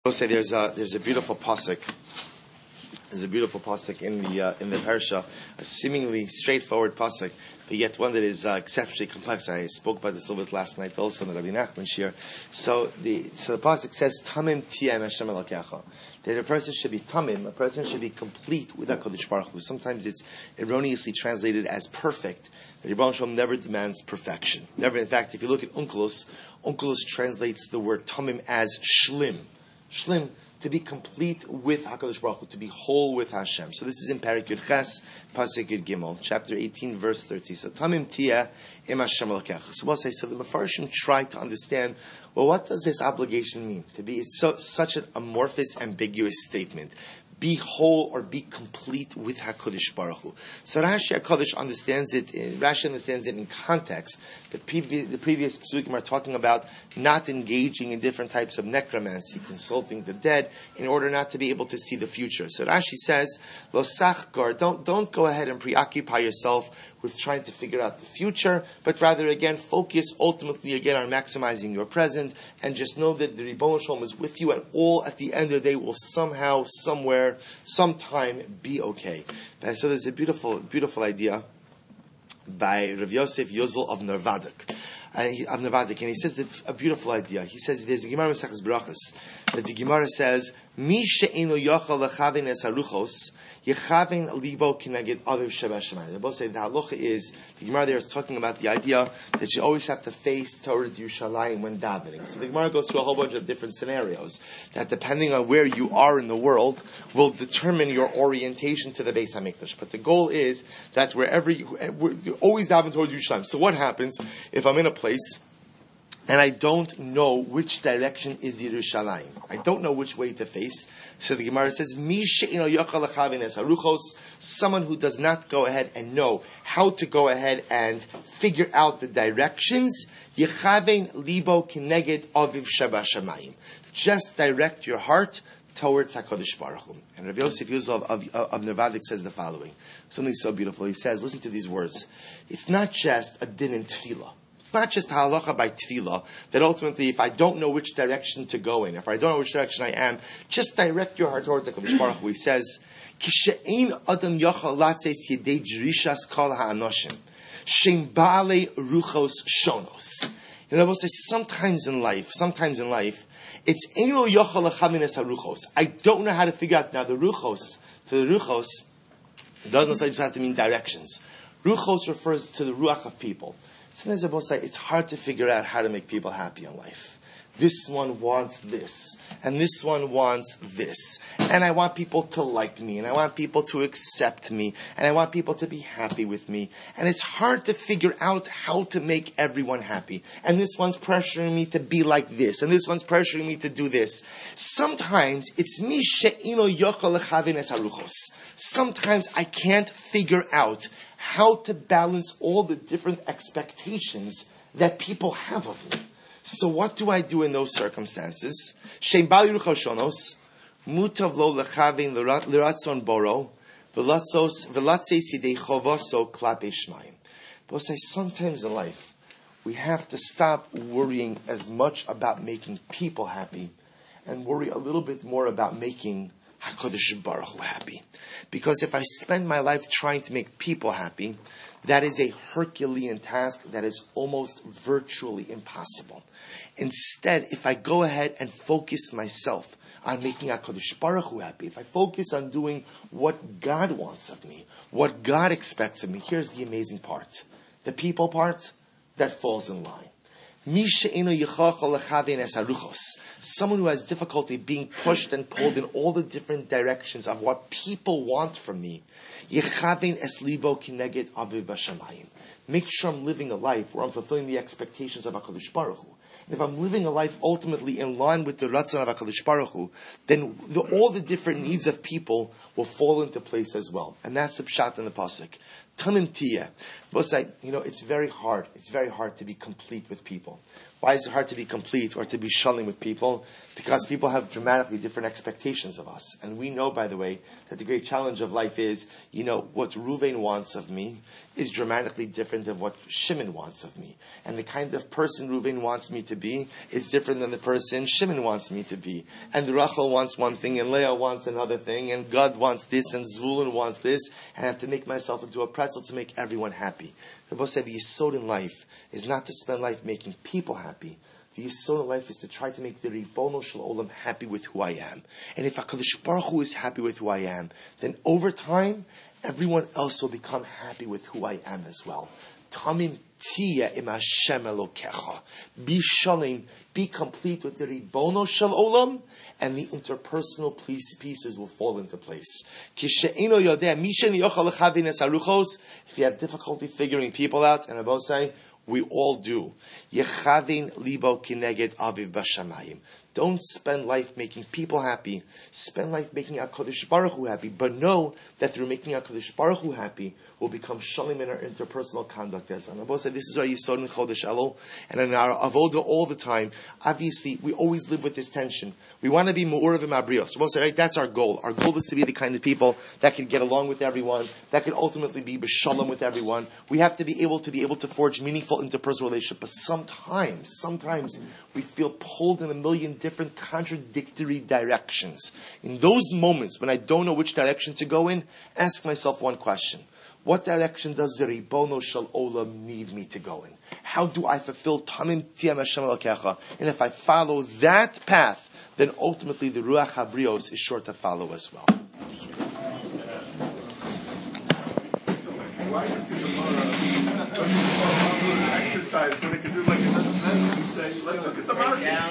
Say there's a beautiful pasuk. There's a beautiful pasuk in the parsha, a seemingly straightforward pasuk, but yet one that is exceptionally complex. I spoke about this a little bit last night also in the Rabbi Nachman shir. So the pasuk says, "Tamim tiyem Hashem Elokecha." That a person should be tamim, a person should be complete with HaKadosh Baruch Hu. Sometimes it's erroneously translated as perfect. The Rebbe Shalom never demands perfection. Never. In fact, if you look at Onkelos translates the word tamim as shlim. Shlim, to be complete with HaKadosh Baruch Hu, to be whole with Hashem. So this is in Parak Yud Ches, Pasuk Yud Gimel, chapter 18, verse 30. So Tamim Tiyeh Im Hashem Elokecha. So we'll say, so the Mefarshim try to understand, well, what does this obligation mean? It's such an amorphous, ambiguous statement. Be whole or be complete with HaKadosh Baruch Hu. So Rashi HaKadosh understands it in context. The previous psukim are talking about not engaging in different types of necromancy, consulting the dead, in order not to be able to see the future. So Rashi says, Lo sachgar, don't go ahead and preoccupy yourself with trying to figure out the future, but rather again focus ultimately again on maximizing your present, and just know that the Ribono Shel Olam is with you, and all at the end of the day will somehow, somewhere, sometime be okay. So there's a beautiful idea by Rav Yosef Yozel of Narvadik. And he says a beautiful idea. He says there's a Gemara in Maseches Berachos that the Gemara says, "Mi she'eno yochal lechaven es haruchos yechaven libo kineged aviv shebashamayim." They both say the halacha is, the Gemara there is talking about the idea that you always have to face toward Yerushalayim when davening. So the Gemara goes through a whole bunch of different scenarios that, depending on where you are in the world, will determine your orientation to the Beis Hamikdash. But the goal is that wherever you always daven towards Yerushalayim. So what happens if I'm in a place and I don't know which direction is Yerushalayim? I don't know which way to face. So the Gemara says, someone who does not go ahead and know how to go ahead and figure out the directions, just direct your heart towards HaKadosh Baruch Hu. And Rabbi Yosef Yozel of Nervadik says the following, something so beautiful. He says, listen to these words. It's not just a din in tefillah. It's not just halacha by tefillah, that ultimately if I don't know which direction to go in, if I don't know which direction I am, just direct your heart towards HaKadosh Baruch Hu. He says, Kishe'ein adam yachal latzes yedei jerishas kol ha'anoshim, shem ba'alei ruchos shonos. You know, I will say sometimes in life, it's eino yachal lechamin es haruchos. I don't know how to figure out now the ruchos. To the ruchos, it doesn't just have to mean directions. Ruchos refers to the ruach of people. Sometimes I will say it's hard to figure out how to make people happy in life. This one wants this, and this one wants this. And I want people to like me, and I want people to accept me, and I want people to be happy with me. And it's hard to figure out how to make everyone happy. And this one's pressuring me to be like this, and this one's pressuring me to do this. Sometimes it's mi she'ino yochel lechavin es haruchos. Sometimes I can't figure out how to balance all the different expectations that people have of me. So what do I do in those circumstances? Shem bali ruchoshonos, mutav lo lechavin liratzon boro, v'latzes yidei chovoso klape shmayim. But I say sometimes in life, we have to stop worrying as much about making people happy and worry a little bit more about making HaKadosh Baruch Hu happy. Because if I spend my life trying to make people happy, that is a Herculean task that is almost virtually impossible. Instead, if I go ahead and focus myself on making HaKadosh Baruch Hu happy, if I focus on doing what God wants of me, what God expects of me, here's the amazing part. The people part, that falls in line. Someone who has difficulty being pushed and pulled in all the different directions of what people want from me. Make sure I'm living a life where I'm fulfilling the expectations of HaKadosh Baruch Hu. And if I'm living a life ultimately in line with the Ratzon of HaKadosh Baruch Hu, then all the different needs of people will fall into place as well. And that's the pshat in the pasuk. Tamim tiyeh. Both say, it's very hard. It's very hard to be complete with people. Why is it hard to be complete or to be shalom with people? Because people have dramatically different expectations of us. And we know, by the way, that the great challenge of life is, what Reuven wants of me is dramatically different than what Shimon wants of me. And the kind of person Reuven wants me to be is different than the person Shimon wants me to be. And Rachel wants one thing, and Leah wants another thing, and God wants this, and Zvulun wants this, and I have to make myself into a pretzel to make everyone happy. Rabbi said the yesod in life is not to spend life making people happy. The yesod in life is to try to make the Ribono Shel Olam happy with who I am. And if HaKadosh Baruch Hu is happy with who I am, then over time, everyone else will become happy with who I am as well. Tamim tiya im Hashem Elokecha. Be shalom, be complete with the Ribono Shel Olam, and the interpersonal pieces will fall into place. If you have difficulty figuring people out, and I both say, we all do. Yechavin libo kineged aviv bashamayim. Don't spend life making people happy. Spend life making HaKadosh Baruch Hu happy. But know that through making HaKadosh Baruch Hu happy, will become shalom in our interpersonal conduct. As Rabbi said, this is our yesod in Chodesh Elul, and in our avoda all the time. Obviously, we always live with this tension. We want to be me'urav v'mabrios. Rabbi said, right, that's our goal. Our goal is to be the kind of people that can get along with everyone, that can ultimately be b'shalom with everyone. We have to be able to forge meaningful interpersonal relationships. But sometimes we feel pulled in a million different contradictory directions. In those moments when I don't know which direction to go in, ask myself one question. What direction does the Ribono Shel Olam need me to go in? How do I fulfill Tamim Tiyam Hashem Elokecha? And if I follow that path, then ultimately the Ruach HaBrios is sure to follow as well. Why is the exercise so they can do like a say, let's look at the market.